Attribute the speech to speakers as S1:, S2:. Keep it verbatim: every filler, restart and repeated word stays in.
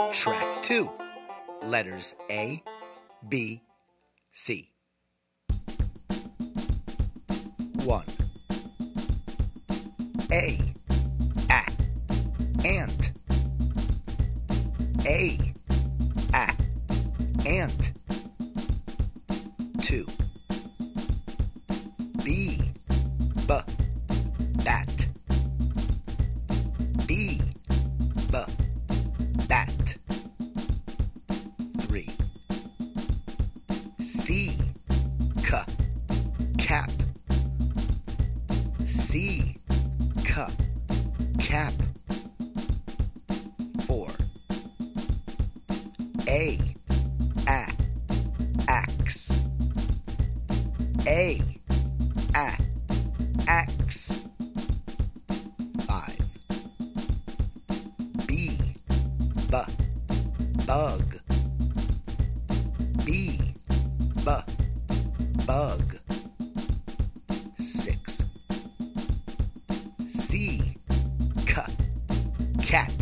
S1: Track two. Letters A, B, C. One. A. A. Ant. A. A. Ant. Two. B. B. Bat. B. B. Bat. Three. C. C. Cap. C. C. Cap. Four. A. A. Axe. A. A. Axe. Five. B. B. Bug. B. B. Bug. Six. C. C. Cat.